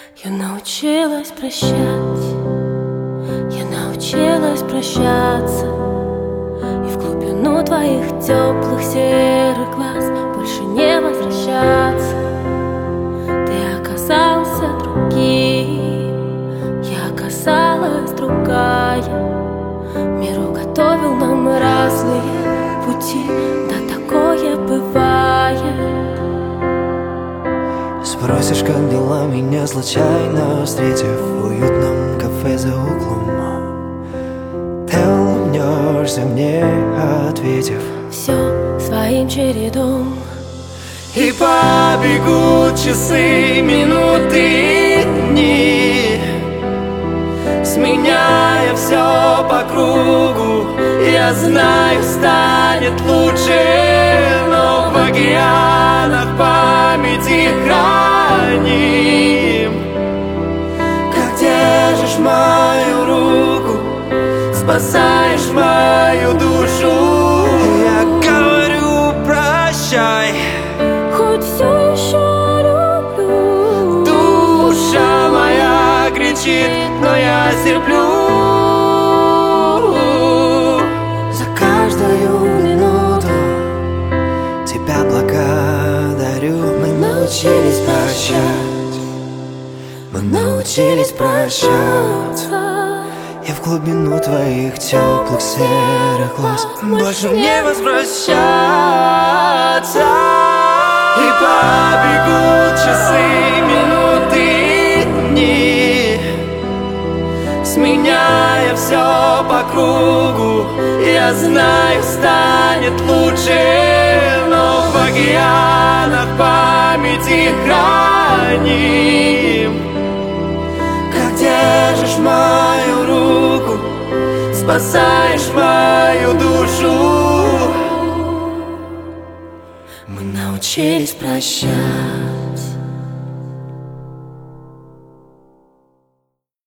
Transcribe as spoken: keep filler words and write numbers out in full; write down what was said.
Я научилась прощать, я научилась прощаться, и в глубину твоих теплых серых глаз больше не возвращаться. Ты оказался другим, я оказалась другая. Мир уготовил нам разные пути, да такое бывает. Спросишь, как дела, меня случайно встретив в уютном кафе за углом. Ты улыбнешься мне, ответив все своим чередом. И побегут часы, минуты, дни, сменяя все по кругу. Я знаю, станет лучше, но в океанах памяти храним. Как держишь мою руку, спасаешь мою душу. Я говорю прощай, Хоть все еще люблю. душа моя кричит, но я терплю. За каждую минуту тебя благодарю. Мы научились прощать, мы научились прощаться. Я в глубину твоих теплых серых глаз больше не возвращаться. И побегут часы, минуты, дни, сменяя все по кругу. Я знаю, станет лучше, но в океанах памяти храним. Как держишь мою руку, спасаешь мою душу. Мы научились прощать.